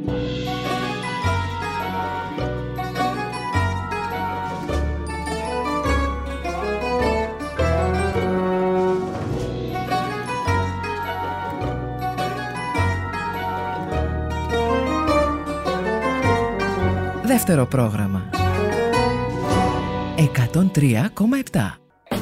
Δεύτερο πρόγραμμα 103,7.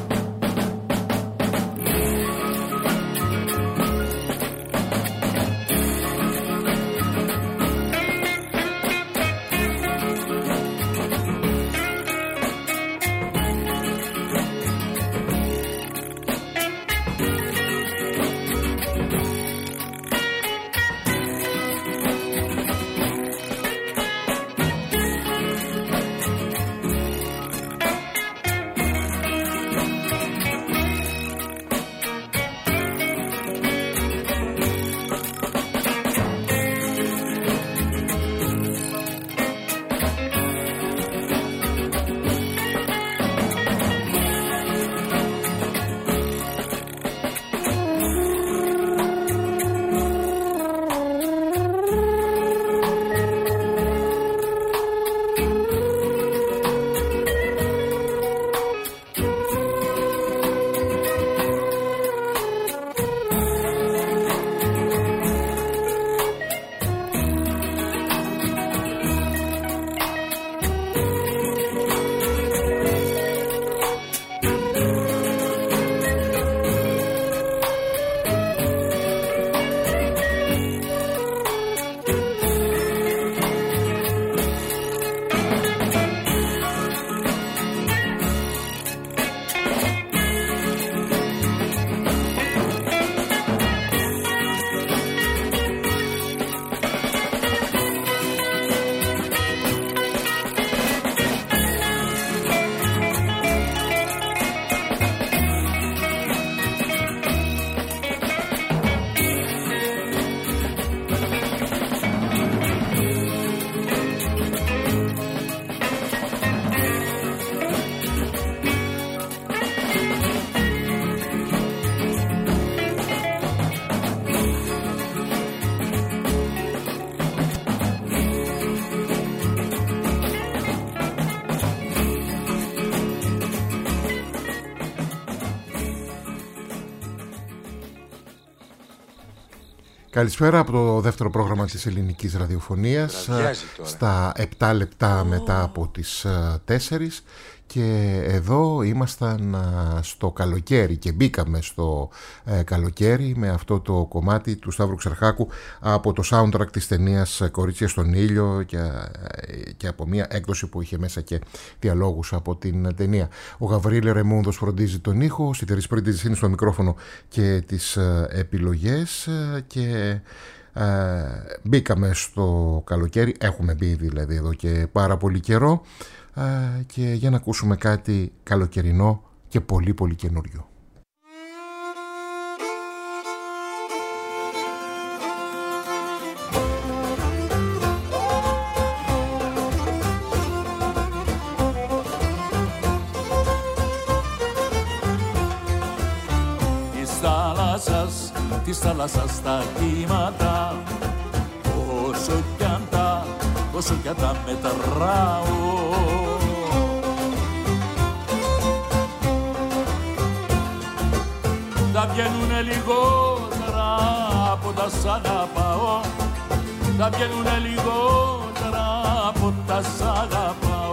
Καλησπέρα από το δεύτερο πρόγραμμα της ελληνικής ραδιοφωνίας, στα 7 λεπτά μετά από τις 4, και εδώ ήμασταν στο καλοκαίρι και μπήκαμε στο καλοκαίρι με αυτό το κομμάτι του Σταύρου Ξερχάκου από το soundtrack της ταινίας «Κορίτσια στον ήλιο» και από μια έκδοση που είχε μέσα και διαλόγους από την ταινία. Ο Γαβρίλ Ρεμούνδος φροντίζει τον ήχο, η Θερής Πρίτιζης είναι στο μικρόφωνο και τις επιλογές, και μπήκαμε στο καλοκαίρι, έχουμε μπει δηλαδή εδώ και πάρα πολύ καιρό, και για να ακούσουμε κάτι καλοκαιρινό και πολύ πολύ καινούριο. Της θάλασσας τα κύματα, όσο κι αν τα μετράω, τα βγαίνουνε λιγότερα από τα σ' αγαπάω, τα βγαίνουνε λιγότερα από τα σ' αγαπάω.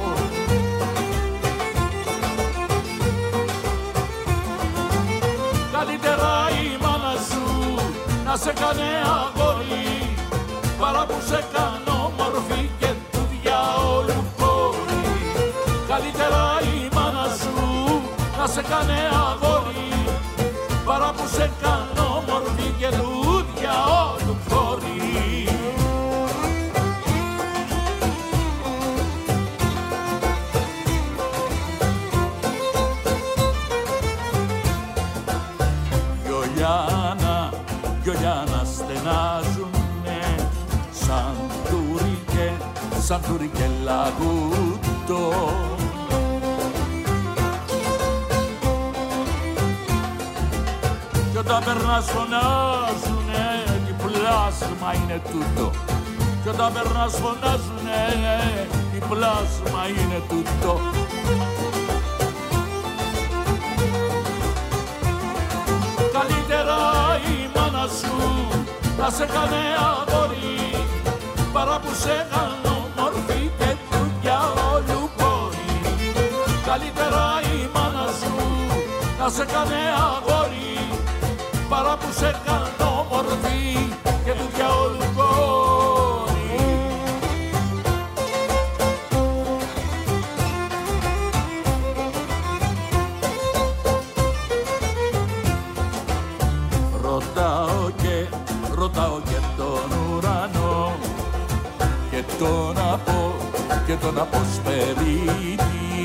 Καλύτερα η μάνα σου να σε κάνε αγόρι, παρά που σε κάνω μορφή και του διαόλου κόρη. Καλύτερα η μάνα σου να σε κάνε αγόρι, παρά που σε κάνω μορφή και του διαόλου κόρη. Γιολιάνα στενάζουνε σαν τούρι και λαγούτο. Κι όταν περνάς φωνάζουνε τι πλάσμα είναι τούτο. κι όταν περνάς φωνάζουνε η πλάσμα είναι τούτο. Καλύτερα η μάνα σου να σε κάνε αγόρι παρά που σε κάνω μορφή και του διαόλου πόρη. Καλύτερα η μάνα σου να σε κάνε αγόρι παρά που σε κάνω μορφή και του διαόλου πόρη. Ρωτάω και τον ουρανό και τον αποσπερίτη.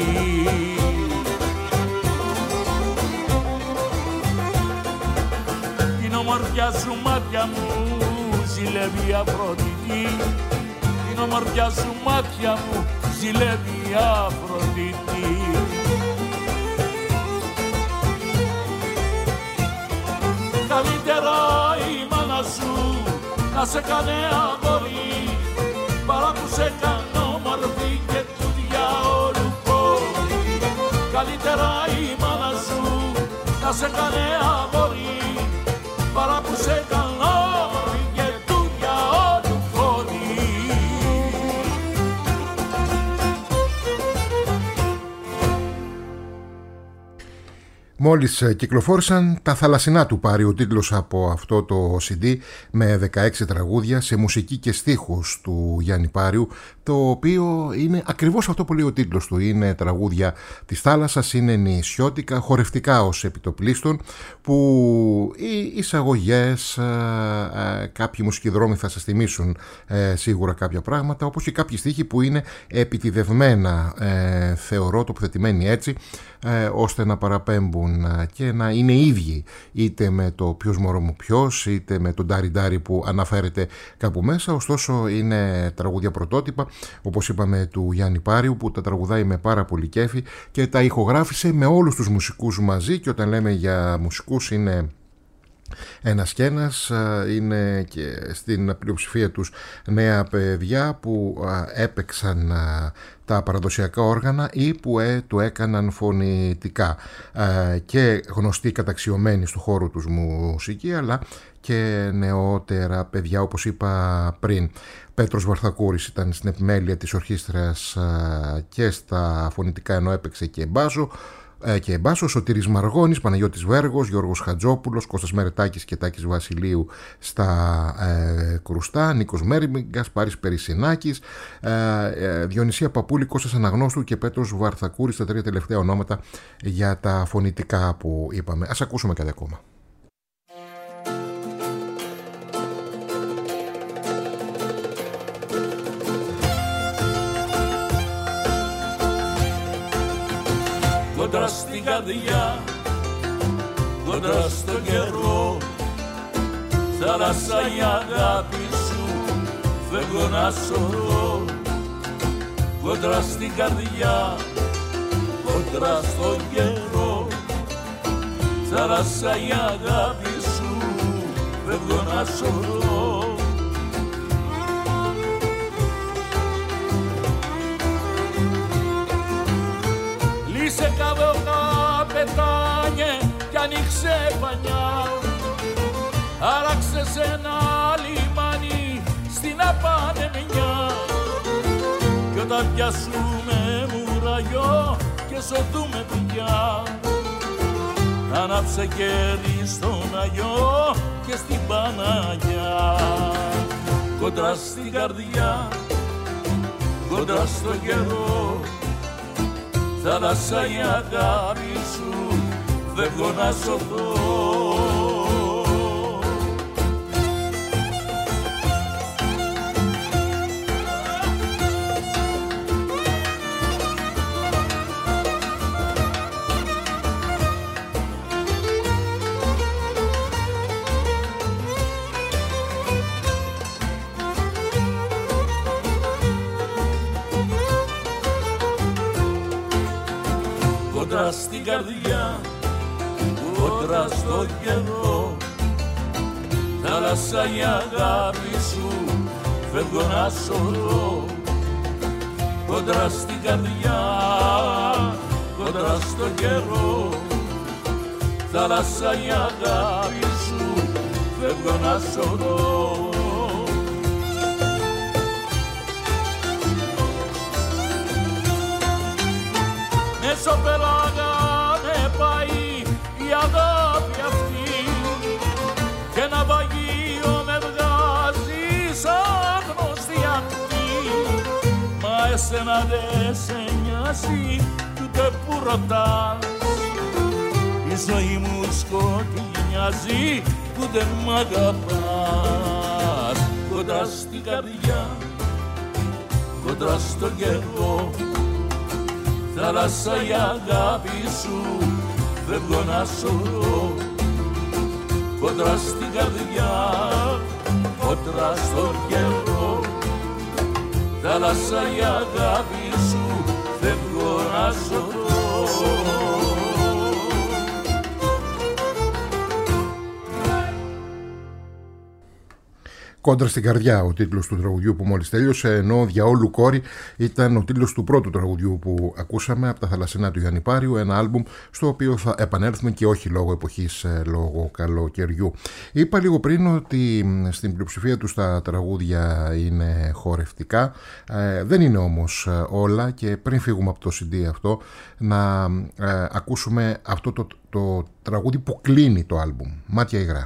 Την ομορφιά σου μάτια μου ζηλεύει Αφροδίτη. Την ομορφιά σου μάτια μου ζηλεύει Αφροδίτη. Καλύτερα η μάνα σου να σε κάνε αγόρι παρά που σε κάνω μορφή και του διαόλου πόρη. Καλύτερα η μάνα σου να σε κάνε αγόρι παρά που σε κάνω μορφή και του διαόλου πόρη. Μόλις κυκλοφόρησαν τα θαλασσινά του Πάρη, ο τίτλος από αυτό το CD με 16 τραγούδια σε μουσική και στίχους του Γιάννη Πάριου, το οποίο είναι ακριβώς αυτό που λέει ο τίτλος του. Είναι τραγούδια της θάλασσας, είναι νησιώτικα, χορευτικά ως επιτοπλίστων, που οι εισαγωγές, κάποιοι μουσικοδρόμοι θα σας θυμίσουν σίγουρα κάποια πράγματα, όπως και κάποιοι στίχοι που είναι επιτηδευμένα, θεωρώ, τοποθετημένοι έτσι, ώστε να παραπέμπουν και να είναι ίδιοι είτε με το ποιος μωρό μου ποιος, είτε με τον Ντάρι Ντάρι που αναφέρεται κάπου μέσα. Ωστόσο είναι τραγούδια πρωτότυπα, όπως είπαμε, του Γιάννη Πάριου, που τα τραγουδάει με πάρα πολύ κέφι και τα ηχογράφησε με όλους τους μουσικούς μαζί. Και όταν λέμε για μουσικούς είναι ένας και ένας, είναι και στην πλειοψηφία τους νέα παιδιά που έπαιξαν τα παραδοσιακά όργανα ή που του έκαναν φωνητικά, και γνωστοί καταξιωμένοι του χώρου τους μουσική, αλλά και νεότερα παιδιά, όπως είπα πριν. Πέτρος Βαρθακούρης ήταν στην επιμέλεια της ορχήστρας και στα φωνητικά, ενώ έπαιξε και μπάσο. Σωτήρης Μαργώνης, Παναγιώτης Βέργος, Γιώργος Χατζόπουλος, Κώστας Μερετάκης και Τάκης Βασιλείου στα κρουστά, Νίκος Μέρμιγκας, Πάρης Περισσινάκης, Διονυσία Παπούλη, Κώστας Αναγνώστου και Πέτρος Βαρθακούρης, τα τρία τελευταία ονόματα για τα φωνητικά που είπαμε. Ας ακούσουμε κάτι ακόμα. Κόντρα στην καρδιά, κόντρα στον καιρό, θάλασσα η αγάπη σου φεύγω να σωρώ. Κόντρα στην καρδιά, κόντρα στον καιρό, θάλασσα η αγάπη σου φεύγω να σωρώ. Λύσε καδόκα πετάνιε κι ανοίξε πανιά, άραξε σε ένα λιμάνι στην απανεμιά. Κι όταν πιάσουμε μουραγιό και σωθούμε πια, ανάψε κέρι στον Αγιό και στην Παναγιά. Κόντρα στην καρδιά, κόντρα στο καιρό, θάλασσα η αγάπη σου φεύγω να σωθώ. Κόντρα στην καρδιά, κόντρα στο καιρό, θάλασσα η αγάπη σου φεύγω να σωρώ κόντρα στην καρδιά, κόντρα στο καιρό. Θάλασσα η αγάπη σου, φεύγω να σωρώ. Μέσω πελάγανε πάει η αγάπη αυτή και ένα βαγείο με βγάζει σαν γνωστή αυτή. Μα εσένα δε σε νοιάζει κι ούτε που ρωτάς. Η ζωή μου σκοτεινιάζει που δεν μ' αγαπάς. Κοντά στην καρδιά, κοντά στο καιρό. Θάλασσα η αγάπη σου, φεύγω να σωρώ. Κοντά στην καρδιά, κοντά στο καιρό. Θάλασσα η αγάπη σου, φεύγω να σωρώ. Κόντρα στην καρδιά, ο τίτλος του τραγουδιού που μόλις τέλειωσε, ενώ «Διαόλου κόρη» ήταν ο τίτλος του πρώτου τραγουδιού που ακούσαμε από τα θαλασσινά του Γιάννη Πάριου, ένα άλμπουμ στο οποίο θα επανέλθουμε και όχι λόγω εποχής, λόγω καλοκαιριού. Είπα λίγο πριν ότι στην πλειοψηφία τους τα τραγούδια είναι χορευτικά, δεν είναι όμως όλα, και πριν φύγουμε από το CD αυτό να ακούσουμε αυτό το τραγούδι που κλείνει το άλμπουμ, «Μάτια υγρά».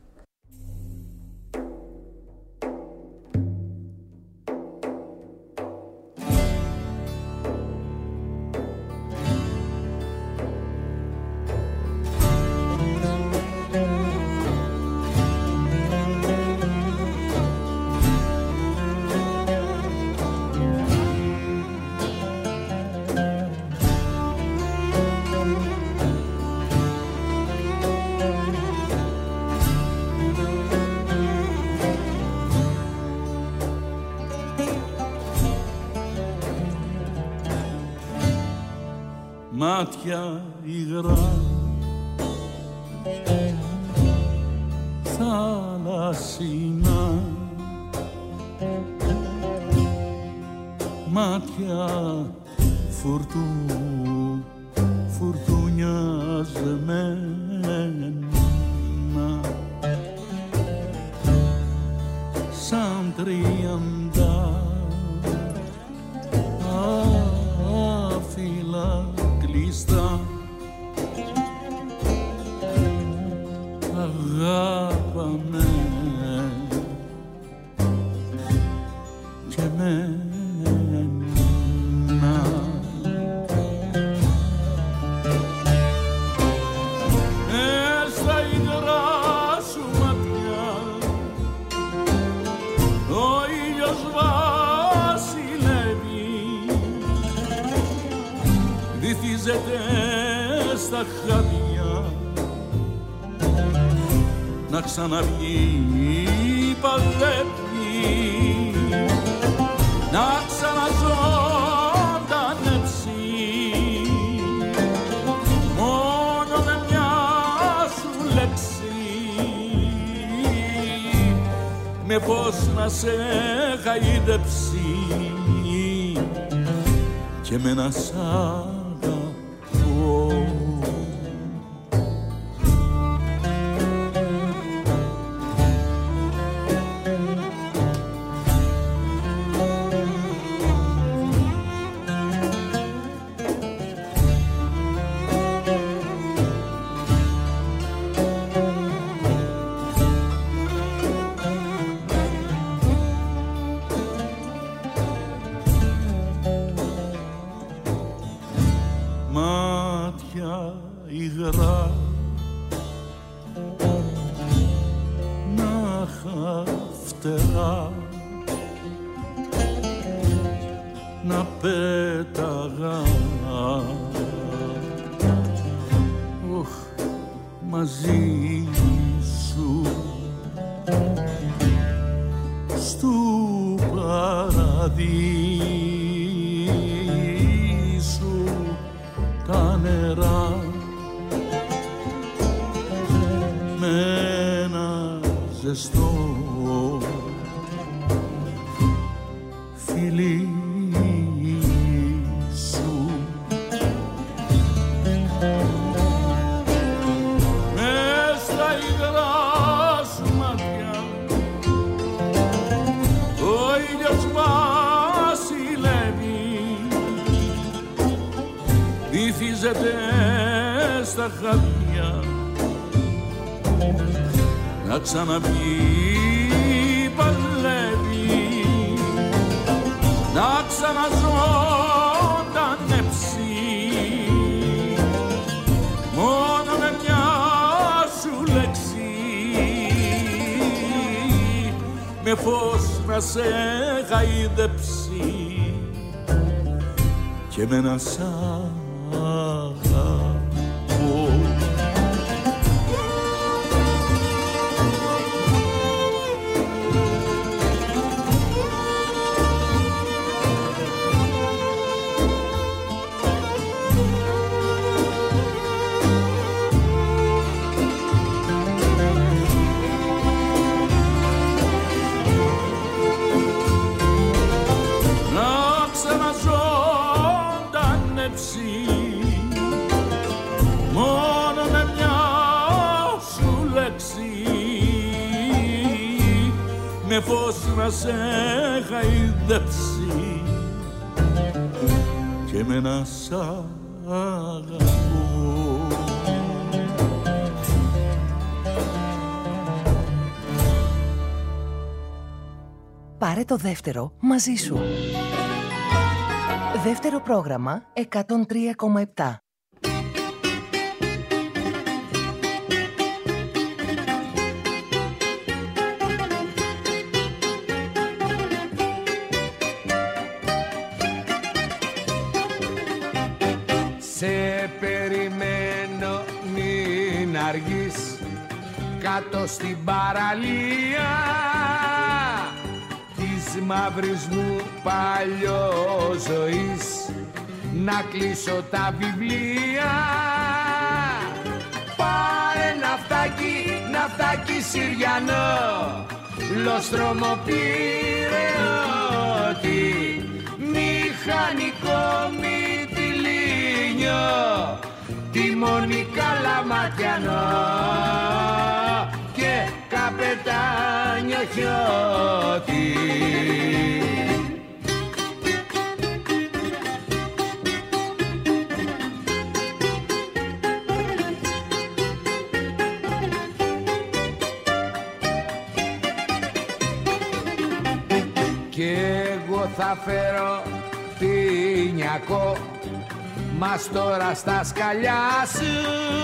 Μάτια υγρά, θαλασσινά, μάτια φουρτουνιασμένα, σαν τριάντα φύλλα κλειστά. Αγάπαμε και εμένα. Στα υγρά σου ματιά ο ήλιος βασιλεύει, βυθίζεται στα χάδια να ξαναβγεί, παλεύει να ξαναζωντανέψει μόνο με μια σου λέξη, με πώς να σε χαϊδέψει και με να σ' αγαπώ. Μάτια υγρά, να είχα φτερά, να πέταγα μαζί σου στου παραδείσου τα νερά, με ένα ζεστό φιλί σου. Μες στα υγρά σου μάτια ο ήλιος βασιλεύει, βυθίζεται στα χάδια να ξαναβγεί, παλεύει να ξαναζωντανέψει μόνο με μια σου λέξη, με φως να σε γαϊδέψει και με ένα σ' αγαπώ. Μόνο με μια σου λέξη, με φως να σε γαϊδέψει και με να σ' αγαπώ. Πάρε το δεύτερο μαζί σου. Δεύτερο πρόγραμμα 103,7. Σε περιμένω, μην αργείς, κάτω στην παραλία της μαύρης μου παλιόζωης, να κλείσω τα βιβλία. Πάρε ναυτάκι, ναυτάκι Συριανό, λοστρόμο πυρεώτη, μηχανικό μυτιλίνιο, τιμόνι καλαματιανό και καπετάνιο χιώτη. Κι εγώ θα φέρω τινιακό, μας τώρα στα σκαλιά σου,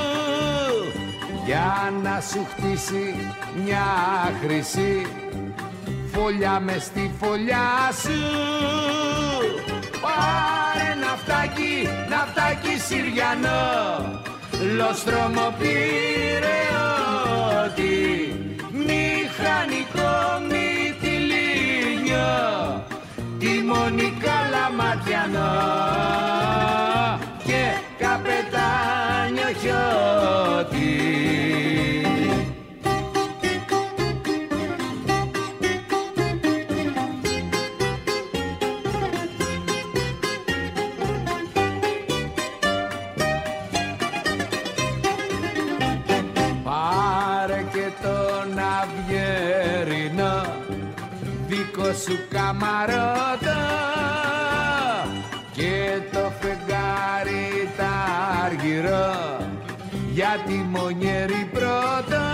για να σου χτίσει μια χρυσή φωλιά μες στη φωλιά σου. Πάρε ναυτάκι, ναυτάκι Συριανό, λοστρόμο πυρεώτη, μηχανικό μυτιλίνιο, τιμόνι καλαματιανό και καπετάνιο χιώτη. Πάρε και τον αυγερινό δικό σου καμαρότο και το φεγγάρι τ' αργυρό για τη μονιέρη πρώτα.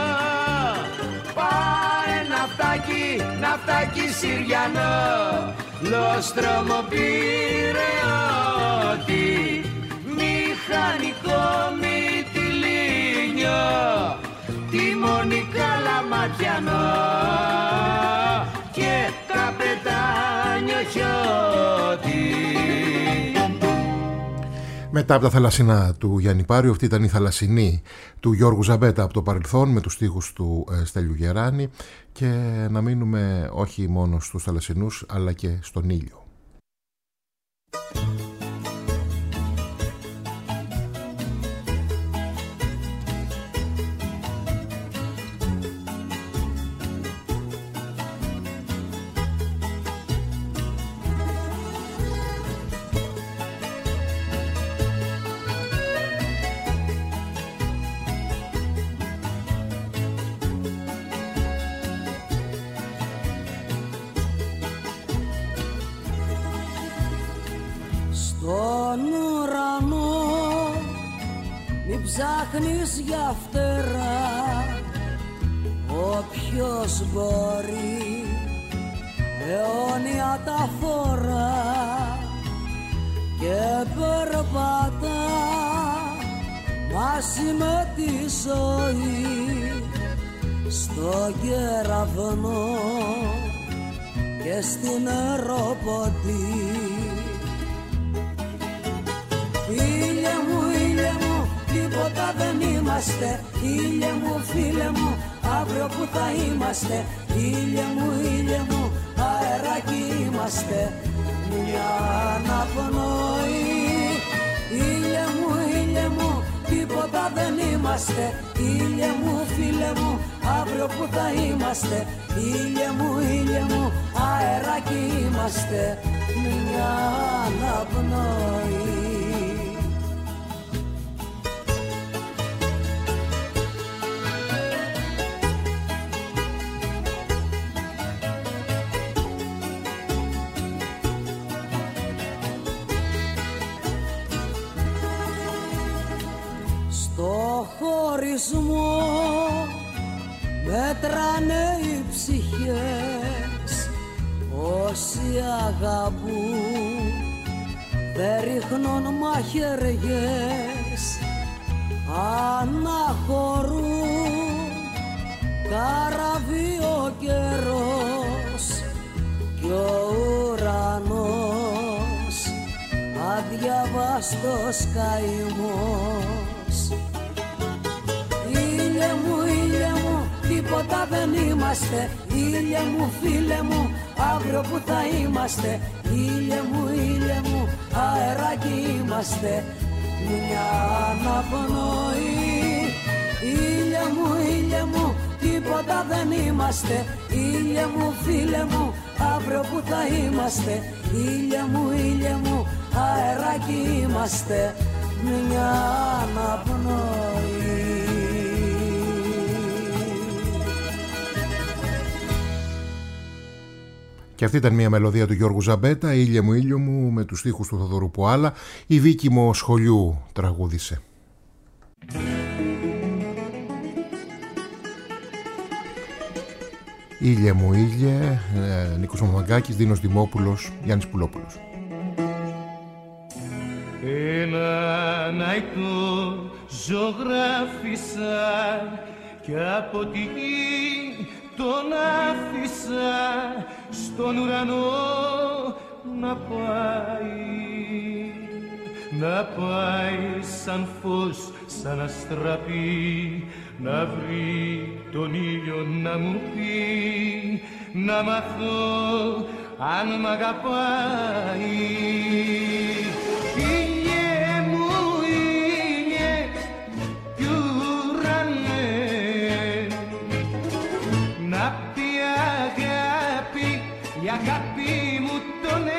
Πάρε ναυτάκι, ναυτάκι Συριανό, λοστρόμο πυρεώτη, μηχανικό μυτιλίνιο, τιμόνι καλαματιανό και καπετάνιο χιώτη. Μετά από τα θαλασσινά του Γιάννη Πάριου, αυτή ήταν η θαλασσινή του Γιώργου Ζαμπέτα από το παρελθόν με τους στίχους του Στέλιου Γεράνη, και να μείνουμε όχι μόνο στους θαλασσινούς αλλά και στον ήλιο. στον ουρανό, μην ψάχνεις για φτερά, όποιος μπορεί αιώνια τα φορά και περπατά μαζί με τη ζωή στο κεραυνό και στην αεροποτή. Ήλιε μου, τίποτα δεν είμαστε. Ήλιε μου, φίλε μου, αύριο που θα είμαστε. Ήλιε μου, αεράκι είμαστε, μια αναπνοή. Ήλιε μου, τίποτα δεν είμαστε. Ήλιε μου, φίλε μου, αύριο που θα είμαστε. Ήλιε μου, αεράκι είμαστε, μια αναπνοή. Στο χωρισμό μέτρανε οι ψυχές, όσοι αγαπούν δεν ρίχνουν μαχαιριές, αναχωρούν καραβί ο καιρός κι ο ουρανός αδιαβάστος καημός. Ήλιε μου, τίποτα δεν είμαστε. Ήλιε μου, φίλε μου, αύριο που θα είμαστε. Ήλιε μου, αεράκι είμαστε, μια αναπνοή. Ήλιε μου, τίποτα δεν είμαστε. Ήλιε μου, φίλε μου, αύριο που θα είμαστε. Ήλιε μου, αεράκι είμαστε, μια αναπνοή. Και αυτή ήταν μια μελωδία του Γιώργου Ζαμπέτα, ήλιο μου, με τους στίχους του Θοδωρού Πουάλα. Η Βίκη Μοσχολιού τραγούδισε. Ήλιε μου, ήλιε, Νίκος Μαμαγκάκης, Δίνος Δημόπουλος, Γιάννης Πουλόπουλος. Έναν αϊτό ζωγράφισα και από τη γη τον άφησα στον ουρανό να πάει σαν φως, σαν αστραπή, να βρει τον ήλιο να μου πει, να μάθω αν μ' αγαπάει. Ήλιε μου, ήλιε κι ουρανέ, να πει αγάπη, η αγάπη μου το ναι.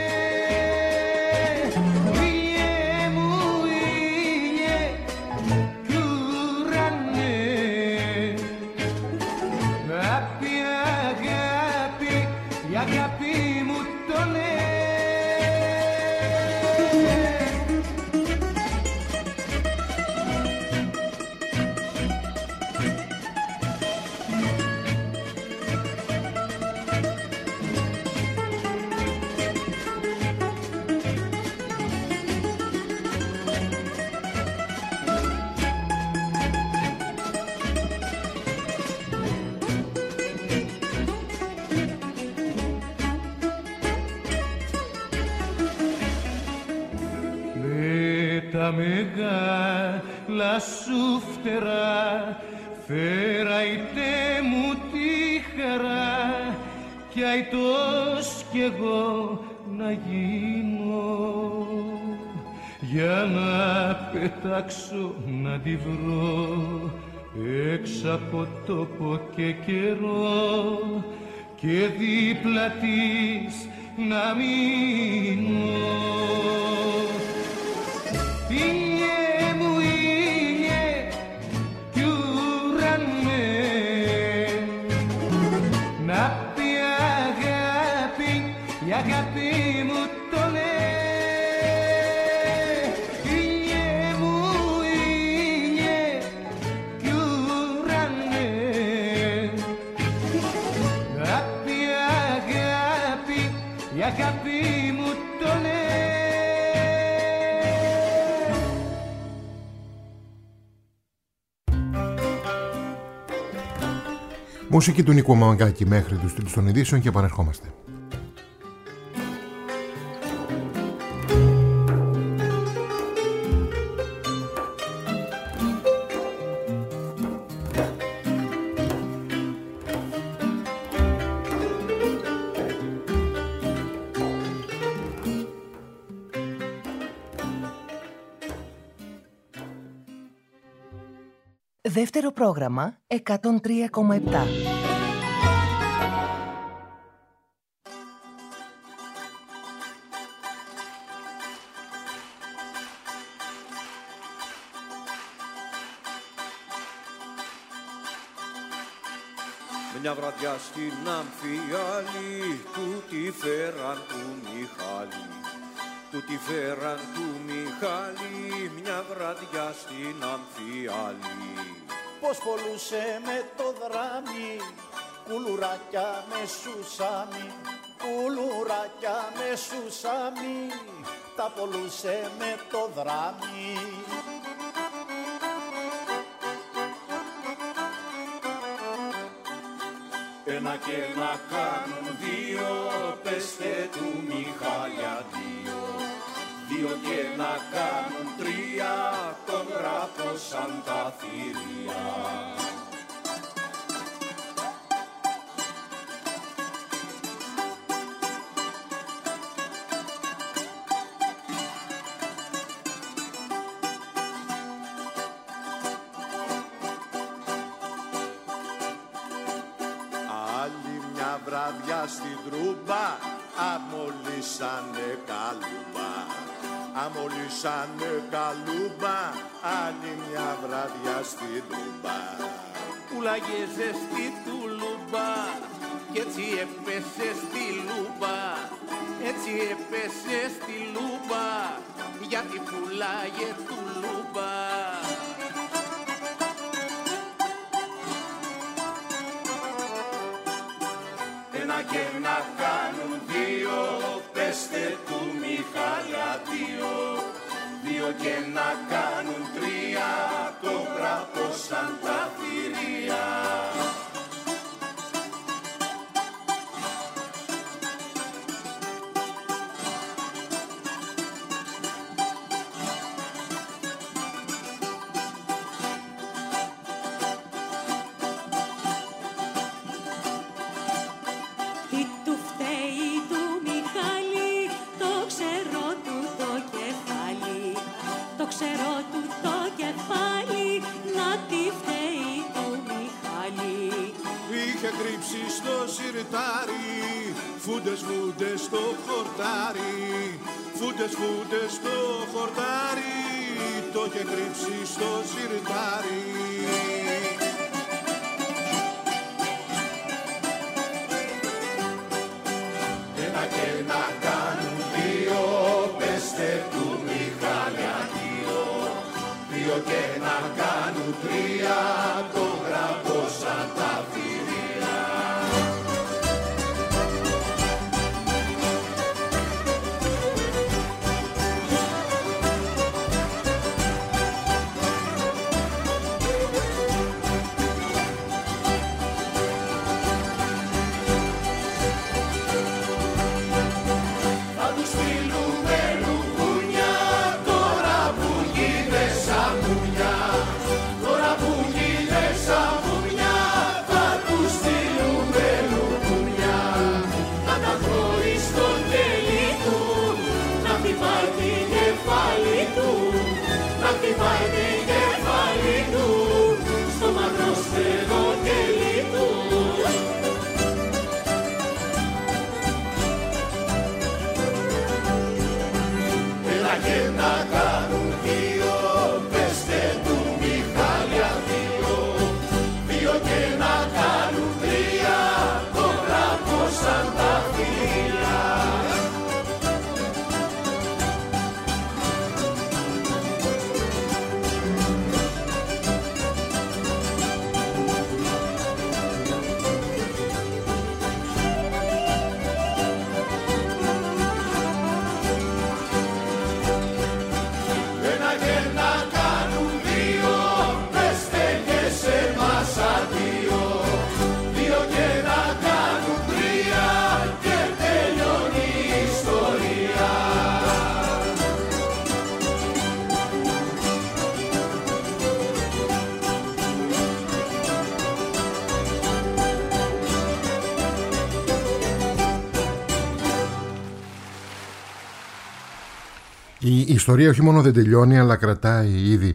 Ήλιε μου, ήλιε κι ουρανέ, να πει αγάπη, η αγάπη μου το ναι. Τα μεγάλα σου φτερά φέρα είτε μου τη χαρά κι αητός κι εγώ να γίνω για να πετάξω να τη βρω έξω από τόπο και καιρό και δίπλα της να μείνω. Ήλιε μου, ήλιε κι ουρανέ, να πει αγάπη, η αγάπη μου το ναι. η αγάπη μου το λέει. Μουσική του Νίκου Μαγκάκη μέχρι τους τίτλους των ειδήσεων και επανερχόμαστε. Δεύτερο πρόγραμμα 103,7. Μια βραδιά στην Αμφιάλη, τούτη φέραν του Μιχάλη. Τούτη φέραν του Μιχάλη, μια βραδιά στην Αμφιάλη. Πως πολλούσε με το δράμι, κουλουράκια με σουσάμι, κουλουράκια με σουσάμι, τα πολλούσε με το δράμι. Ένα και να κάνουν δύο, πέστε του Μιχάλη αντίο. Δύο και να κάνουν τρία, τον γράφωσαν τα θηρία. Βραδιά στην Τρούμπα, αμολύσανε καλούμπα. Αμολύσανε καλούμπα, άλλη μια βραδιά στην Τρούμπα. Πουλάγε ζεστή του λούμπα, κι έτσι έπεσε στη λούμπα. Έτσι έπεσε στη λούμπα, γιατί πουλάγε του λούμπα. Και να κάνουν δύο, πέστε του Μιχάλη αντίο. Δύο και να κάνουν τρία, το γράφωσαν τα θηρία. Στο σιρτάρι, φούντες φούντες στο χορτάρι, φούντες φούντες στο χορτάρι, το είχε κρύψει στο σιρτάρι. Ένα και να κάνουν δύο, πέστε του Μιχάλη αντίο. Δύο και να κάνουν τρία, το γράφωσαν τα θηρία. Η ιστορία όχι μόνο δεν τελειώνει, αλλά κρατάει ήδη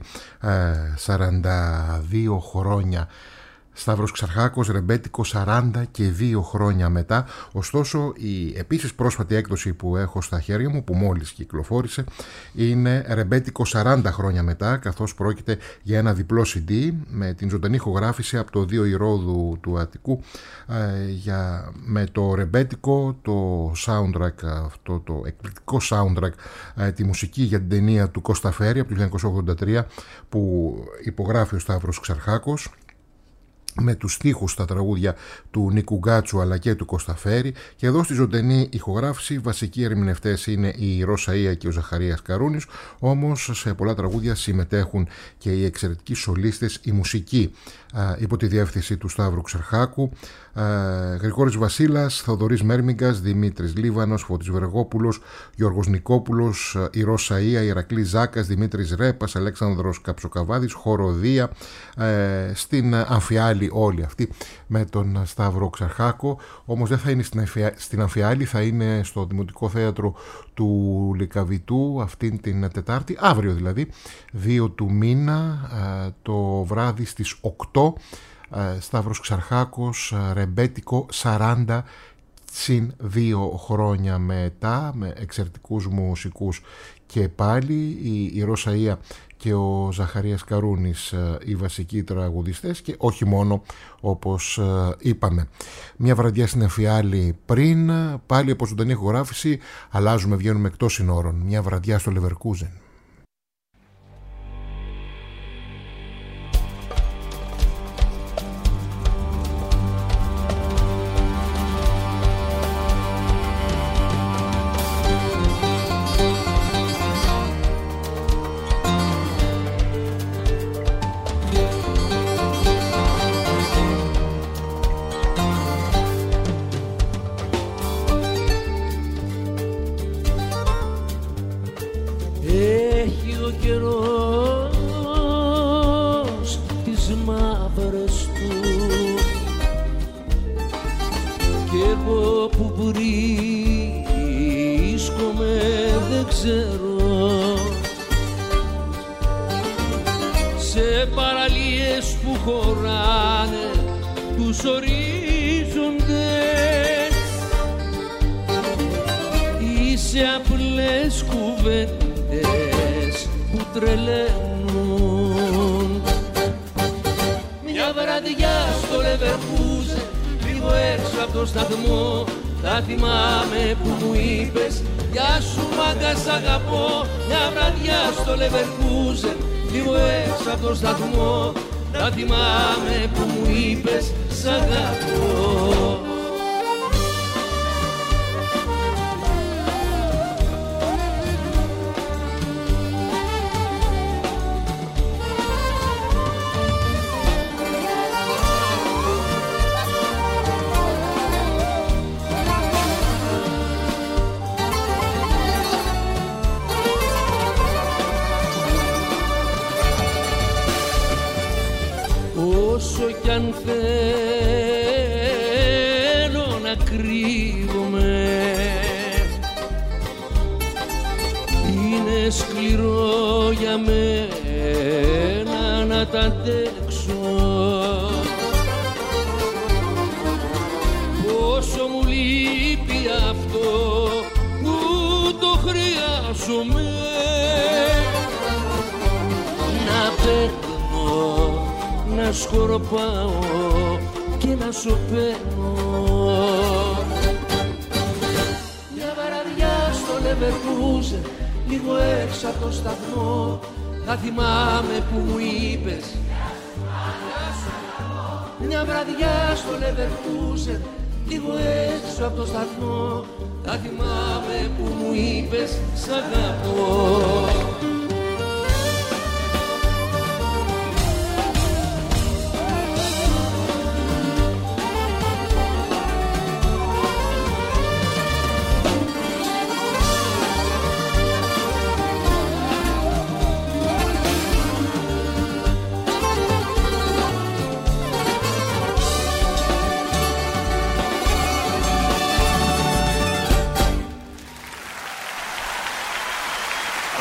42 χρόνια. Σταύρος Ξαρχάκος, ρεμπέτικο 42 χρόνια μετά. Ωστόσο, η επίσης πρόσφατη έκδοση που έχω στα χέρια μου, που μόλις κυκλοφόρησε, είναι ρεμπέτικο 40 χρόνια μετά, καθώς πρόκειται για ένα διπλό CD με την ζωντανή ηχογράφηση από το Δίο Ηρώδου του Αττικού, με το ρεμπέτικο, το soundtrack, αυτό το εκπληκτικό soundtrack, τη μουσική για την ταινία του Κώστα Φέρη από το 1983 που υπογράφει ο Σταύρος Ξαρχάκος, με τους στίχους στα τραγούδια του Νίκου Γκάτσου αλλά και του Κώστα Φέρη. Και εδώ στη ζωντανή ηχογράφηση βασικοί ερμηνευτές είναι η Ρώσα Ϊ́α και ο Ζαχαρίας Καρούνης, όμως σε πολλά τραγούδια συμμετέχουν και οι εξαιρετικοί σολίστες, η μουσική υπό τη διεύθυνση του Σταύρου Ξαρχάκου, Γρηγόρης Βασίλας, Θοδωρής Μέρμιγκας, Δημήτρης Λίβανος, Φώτης Βεργόπουλος, Γιώργος Νικόπουλος, η Ρώσα Ϊ́α, Ηρακλής Ζάκας, Δημήτρης Ρέπας, Αλέξανδρος Καψοκαβάδης, Χοροδία, στην Αμφιάλη όλοι αυτοί με τον Σταύρο Ξαρχάκο. Όμως δεν θα είναι στην Αμφιάλη, θα είναι στο Δημοτικό Θέατρο του Λυκαβητού αυτήν την Τετάρτη, αύριο δηλαδή, 2 του μήνα, το βράδυ στις 8. Σταύρος Ξαρχάκος, ρεμπέτικο 40 συν 2 χρόνια μετά, με εξαιρετικούς μουσικούς και πάλι, η Ρώσα Ϊ́α και ο Ζαχαρίας Καρούνης οι βασικοί τραγουδιστές, και όχι μόνο, όπως είπαμε. Μια βραδιά στην Αμφιάλη πριν, πάλι από ζωντανή ηχογράφηση, αλλάζουμε, βγαίνουμε εκτός συνόρων, μια βραδιά στο Λεβερκούζεν.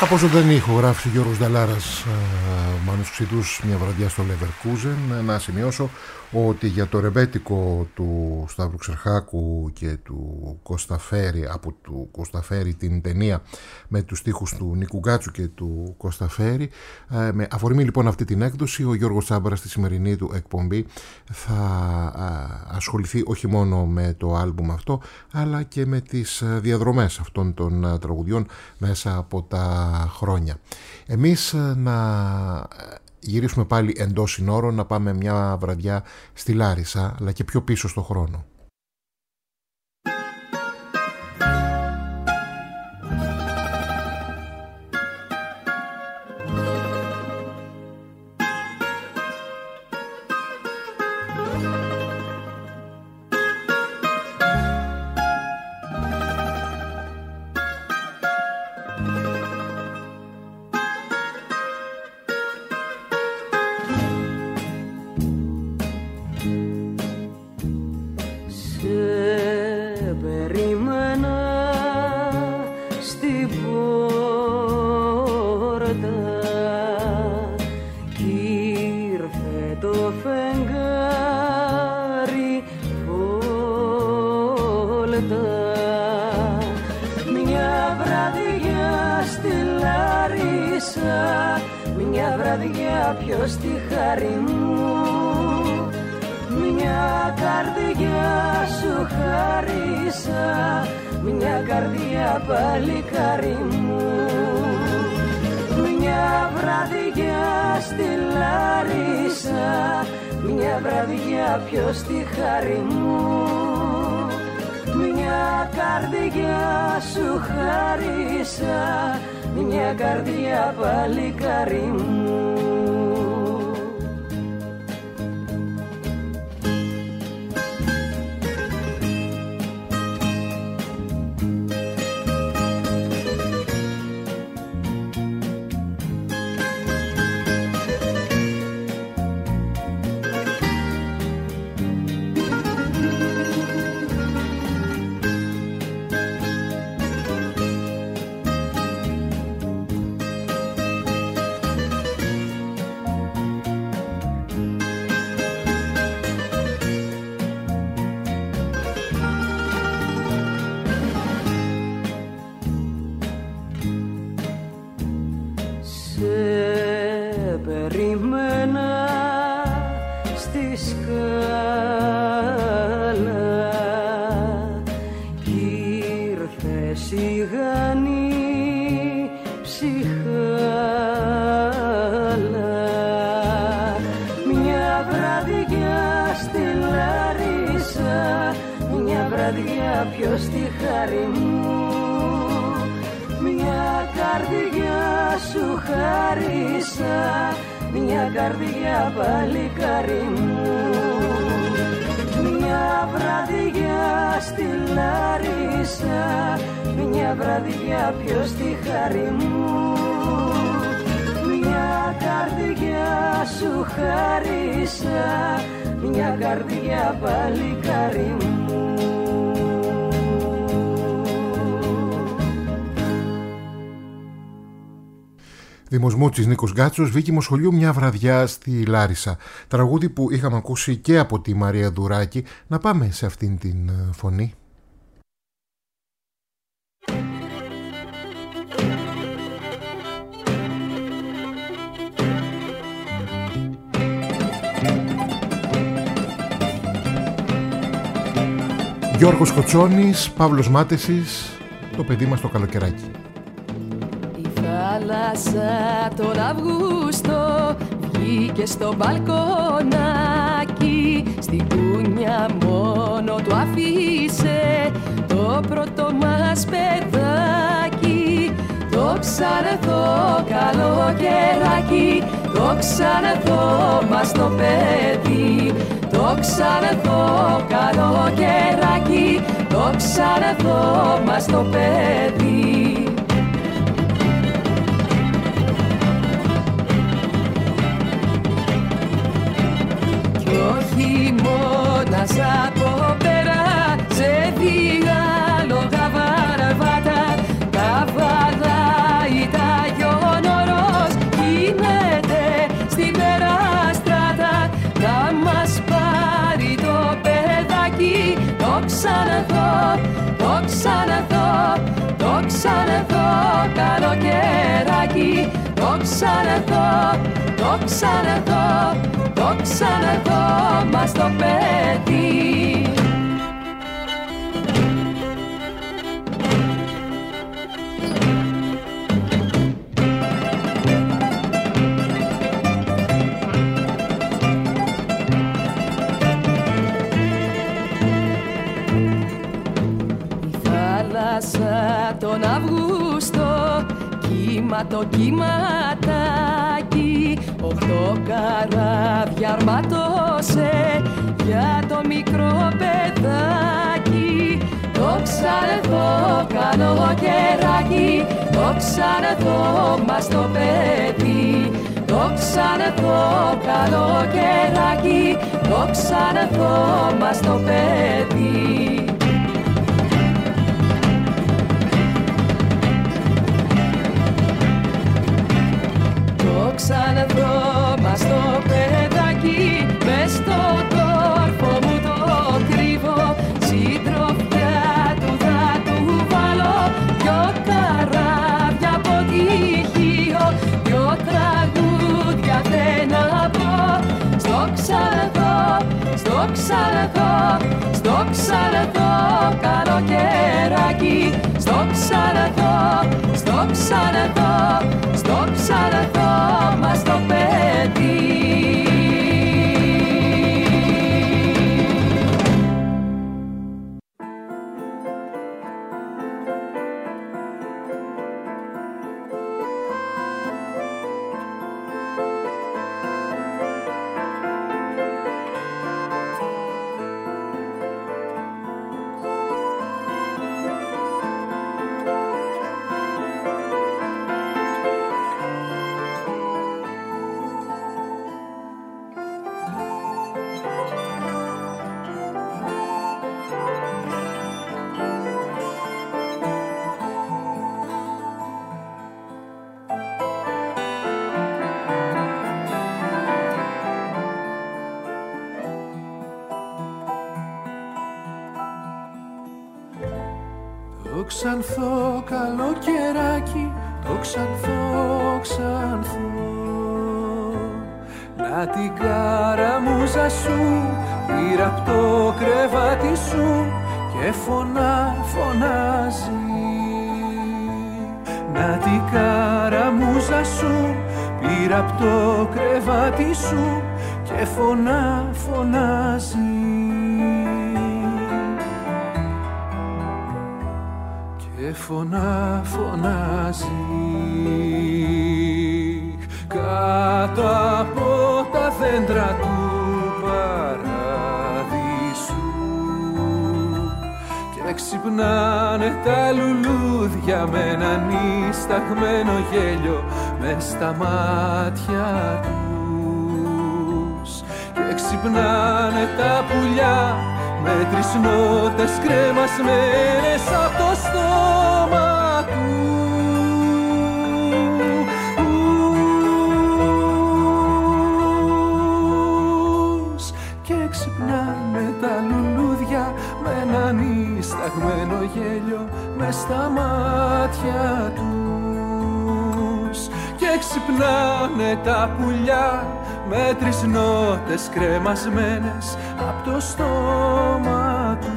Από ζωντανή ηχογράφηση Γιώργος Νταλάρας, Μάνος Ξητούς, μια βραδιά στο Leverkusen. Να σημειώσω ότι για το ρεμπέτικο του Σταύρου Ξερχάκου και του Κωσταφέρη, από του Κωσταφέρη την ταινία με τους στίχους του Νίκου Γκάτσου και του Κωσταφέρη, με αφορμή λοιπόν αυτή την έκδοση, ο Γιώργος Τσάμπαρας στη σημερινή του εκπομπή θα ασχοληθεί όχι μόνο με το άλμπουμ αυτό, αλλά και με τις διαδρομές αυτών των τραγουδιών μέσα από τα χρόνια. Εμείς να γυρίσουμε πάλι εντός συνόρων, να πάμε μια βραδιά στη Λάρισα, αλλά και πιο πίσω στο χρόνο. Ποιος τη χάρη μου, μια καρδιά σου χάρισα, μια καρδιά παλικάρι μου. Μια βραδιά στη Λάρισα, μια βραδιά ποιος τη χάρη μου, μια καρδιά σου χάρισα, μια καρδιά παλικάρι μου. Ποιος τη χάρη μου, μια καρδιά σου χάρισα, μια καρδιά παλικάρι μου. Μια βραδιά στη Λάρισα, μια βραδιά ποιος τη χάρη μου, μια καρδιά σου χάρισα, μια καρδιά παλικάρι μου. Δήμος Μούτσης, Νίκος Γκάτσος, Βίκη Μοσχολιού, μια βραδιά στη Λάρισα. Τραγούδι που είχαμε ακούσει και από τη Μαρία Δουράκη. Να πάμε σε αυτήν την φωνή. Γιώργος Κοτσόνης, Παύλος Μάτεσης, το παιδί μας το καλοκαιράκι. Θάλασσα τον Αυγούστο βγήκε στο μπαλκονάκι, στην κούνια μόνο του αφήσε το πρώτο μας παιδάκι. Το ξανθό καλοκαιράκι, το ξανθό μας το παιδί, το ξανθό καλοκαιράκι, το ξανθό μας το παιδί. Χειμώνας από πέρα σε διάλογα βαρβάτα, τα βαλάει τα ξαναδώ, το ξαναδώ, το ξαναδώ μας το παιδί. Τον Αυγούστο κύμα το κύματάκι, 8 καράβια αρματώσε για το μικρό παιδάκι. Το ξαναδώ καλοκαιράκι, το ξαναδώ μας το παιδί. Το ξαναδώ καλοκαιράκι, το ξαναδώ μας το παιδί. Το ξαναδώ μας το παιδάκι, μες στον τόρφο μου το κρύβω. Συντροφιά του θα του βάλω, 2 καράβια από τυχείο, 2 τραγούδια δεν να πω. Στο ξαναδώ, στο ξαναδώ, στο ξαναδώ καλοκαιράκι. Στο ξαναδώ, στο ξαναδώ, στο ξαναδώ μας το παιδί. Το ξανθό καλοκαιράκι, το ξανθό ξανθό. Να την καραμούζα σου πήρα απ' το κρεβάτι σου και φωνάζει. Να την καραμούζα σου πήρα απ' το κρεβάτι σου και φωνάζει. Φωνάζει κάτω από τα δέντρα του παραδείσου και ξυπνάνε τα λουλούδια με ένα νησταγμένο γέλιο μες στα μάτια τους και ξυπνάνε τα πουλιά με 3 νότες κρεμασμένες απ' το στόμα τους και ξυπνάνε τα λουλούδια με ένα νησταγμένο γέλιο μες στα μάτια τους και ξυπνάνε τα πουλιά με 3 νότες κρεμασμένες απ' το στόμα τους.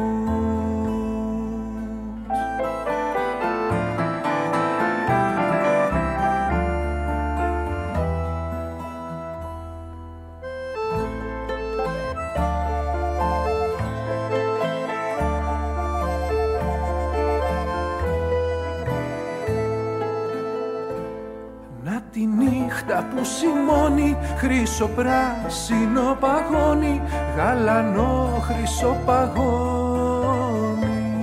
Που σημώνει χρυσοπράσινο παγόνι, γαλανό χρυσό παγόνι.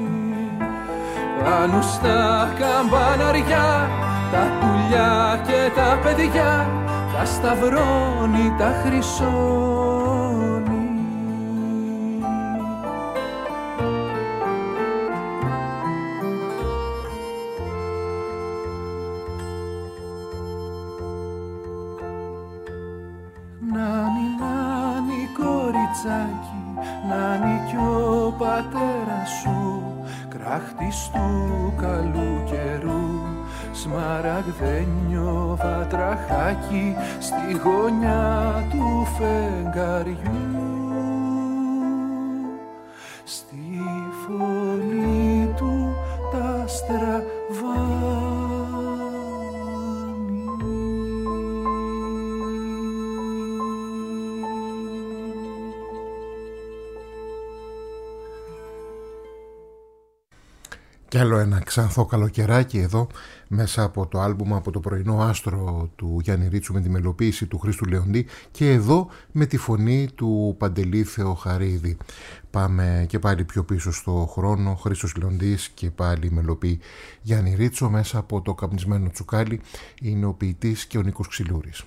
Πάνω στα καμπαναριά τα πουλιά και τα παιδιά τα σταυρώνει τα χρυσώνει. Νάνι κοριτσάκι, νάνι κι πατέρας σου, κράχτης του καλού καιρού, σμαραγδένιο βατραχάκι στη γωνιά του φεγγαριού. Στη φωνή του τα στραβάνει. Κι άλλο ένα ξανθό καλοκαιράκι εδώ μέσα από το άλμπουμ από το πρωινό άστρο του Γιάννη Ρίτσου με τη μελοποίηση του Χρήστου Λεοντή και εδώ με τη φωνή του Παντελή Θεοχαρίδη. Πάμε και πάλι πιο πίσω στο χρόνο, Χρήστος Λεοντής και πάλι μελοποιεί Γιάννη Ρίτσο. Μέσα από το καπνισμένο τσουκάλι είναι ο ποιητής και ο Νίκος Ξυλούρης.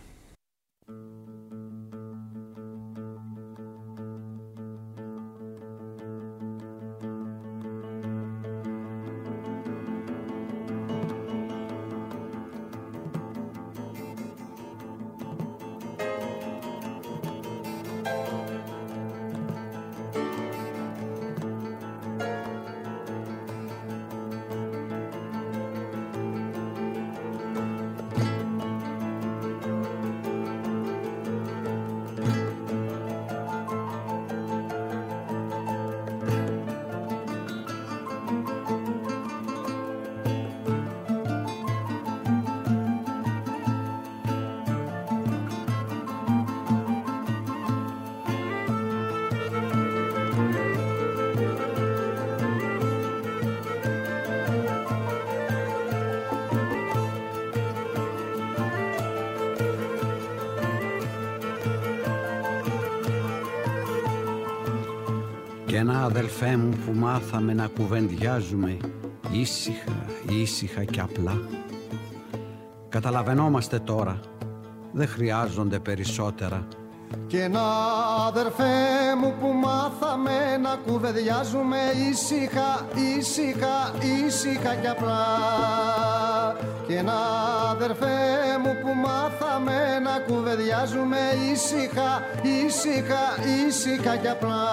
Κι ένα αδελφέ μου που μάθαμε να κουβεντιάζουμε ήσυχα, ήσυχα και απλά. Καταλαβαίνόμαστε τώρα, δεν χρειάζονται περισσότερα. Κι ένα αδερφέ μου που μάθαμε να κουβεντιάζουμε ήσυχα, ήσυχα, ήσυχα και απλά. Κι ένα αδερφέ μου που μάθαμε να κουβεντιάζουμε ήσυχα, ήσυχα, ήσυχα και απλά.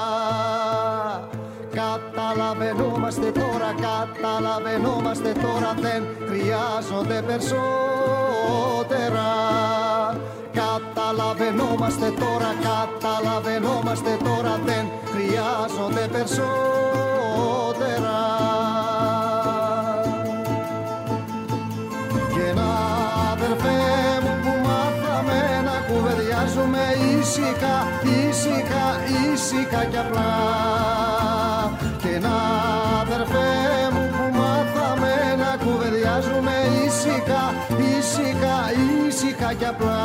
Καταλαβαίνόμαστε τώρα, δεν χρειάζονται περισσότερα. Καταλαβαίνόμαστε τώρα, δεν χρειάζονται περισσότερα. Και ένα αδερφέ μου που μάθαμε να κουβεντιάζουμε ήσυχα, ήσυχα, ήσυχα και απλά. Και ένα αδερφέ μου που μάθαμε να κουβεντιάζουμε ήσυχα, ήσυχα, ήσυχα και απλά.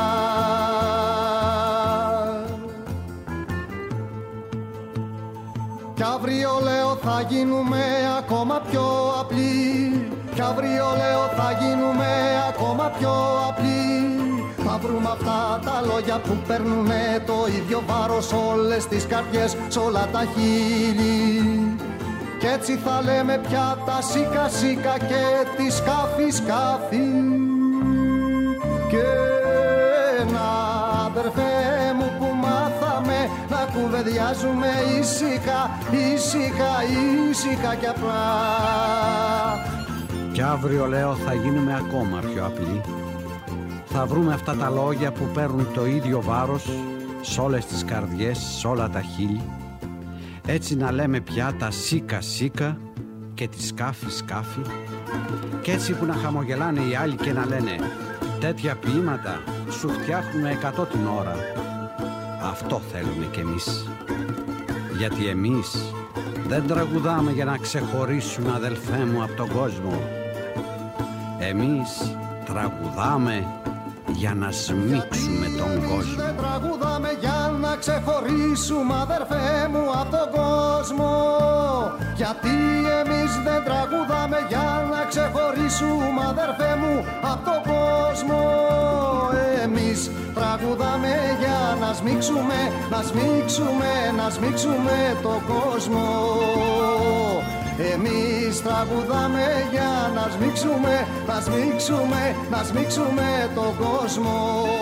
Κι αύριο λέω θα γίνουμε ακόμα πιο απλοί. Κι αύριο λέω θα γίνουμε ακόμα πιο απλοί. Θα βρούμε αυτά τα λόγια που παίρνουνε το ίδιο βάρος όλες τις καρδιές, σ' όλα τα χείλη. Κι έτσι θα λέμε πια τα σίκα σίκα και τη σκάφη σκάφη. Και ένα αδερφέ μου που μάθαμε να κουβεντιάζουμε ήσυχα, ήσυχα, ήσυχα κι απλά. Κι αύριο λέω θα γίνουμε ακόμα πιο απλοί. Θα βρούμε αυτά τα λόγια που παίρνουν το ίδιο βάρος σ' όλες τις καρδιές, σ' όλα τα χείλη. Έτσι να λέμε πια τα σίκα σίκα και τη σκάφη σκάφη. Κι έτσι που να χαμογελάνε οι άλλοι και να λένε τέτοια ποίηματα σου φτιάχνουμε 100 την ώρα. Αυτό θέλουμε κι εμείς. Γιατί εμείς δεν τραγουδάμε για να ξεχωρίσουμε αδελφέ μου από τον κόσμο. Εμείς τραγουδάμε για να σμίξουμε τον κόσμο. Δεν τραγουδάμε για να ξεχωρίσουμε αδερφέ μου από τον κόσμο. Γιατί εμείς δεν τραγουδάμε για να ξεχωρίσουμε αδερφέ μου από τον κόσμο. Εμείς τραγουδάμε για να σμίξουμε, να σμίξουμε, να σμίξουμε τον κόσμο. Εμείς τραγουδάμε για να σμίξουμε, να σμίξουμε, να σμίξουμε τον κόσμο.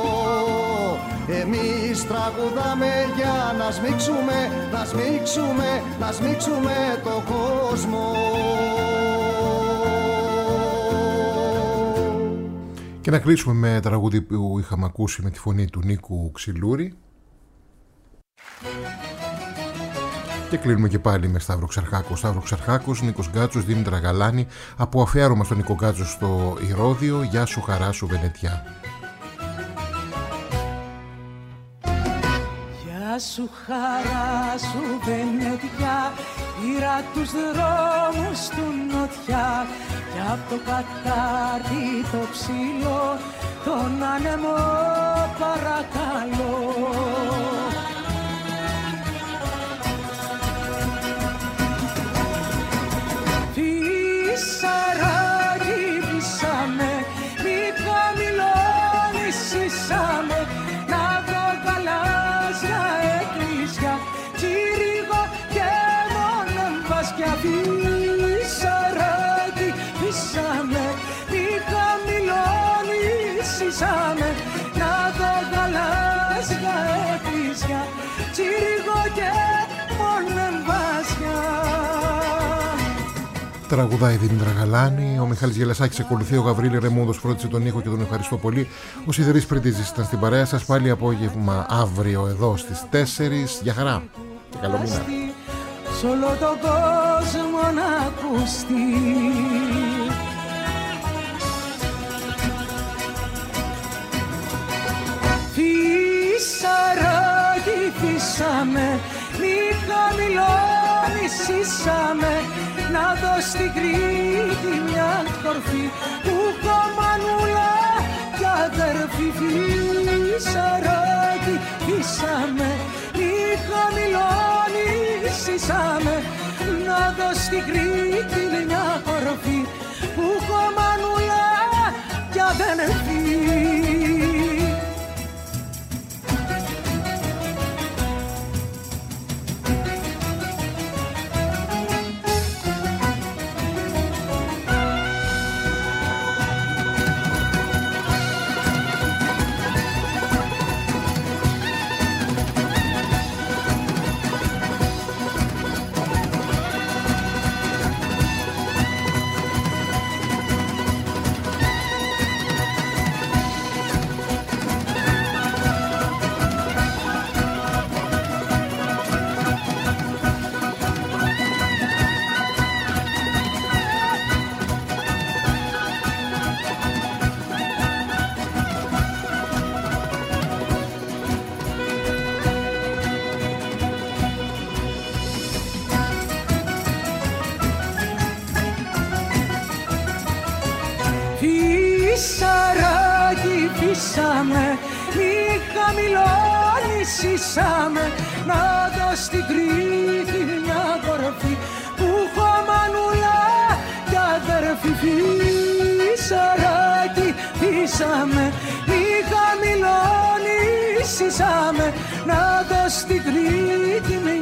Εμείς τραγουδάμε για να σμίξουμε, να σμίξουμε, να σμίξουμε τον κόσμο. Και να κλείσουμε με τραγούδι που είχαμε ακούσει με τη φωνή του Νίκου Ξυλούρη. Και κλείνουμε και πάλι με Σταύρο Ξαρχάκο. Σταύρο Ξαρχάκος, Νίκος Γκάτσος, Δήμητρα Γαλάνη. Από αφιέρωμα στον Νίκο Γκάτσο στο Ηρώδειο. Γεια σου χαρά σου Βενετιά. Γεια σου χαρά σου Βενετιά, πήρα τους δρόμους του νοτιά κι απ' το κατάρτι το ψηλό τον άνεμο παρακαλώ. Φυσαράκι φυσάμε, μη χαμηλώνεις φυσάμε, να δω γαλάζια εκκλησιά, τσίριγο και μόνο βασκιά. Φυσαράκι φυσάμε, μη χαμηλώνεις φυσάμε, να δω γαλάζια εκκλησιά, τσίριγο και μόνο βασκιά. Τραγουδάει η Δήμητρα Γαλάνη. Ο Μιχάλης Γελασάκης ακολουθεί. Ο Γαβρίλη Ρεμούδος φρόντισε τον ήχο και τον ευχαριστώ πολύ. Ο Σιδηρής Πριτίζης ήταν στην παρέα σας. Πάλι απόγευμα αύριο εδώ στις 4. Γεια χαρά και καλό μήνα. Σ' όλο τον κόσμο να ακουστεί. Φυσαράκι φυσάμε, μη χαμηλώνεις φυσάμε, να δω στην Κρήτη μια κορφή που έχω μανούλα κι αδερφή. Φυσαράκι φυσάμε, μη χαμηλώνεις φυσάμε, να δω στην Κρήτη μια κορφή που έχω μανούλα κι αδερφή. Φυσάμε, μη χαμηλώνεις φυσάμε, να δω στην Κρήτη μια κορφή που έχω μανούλα κι αδερφή. Φυσαράκι φυσάμε, μη χαμηλώνεις φυσάμε, να δω στην Κρήτη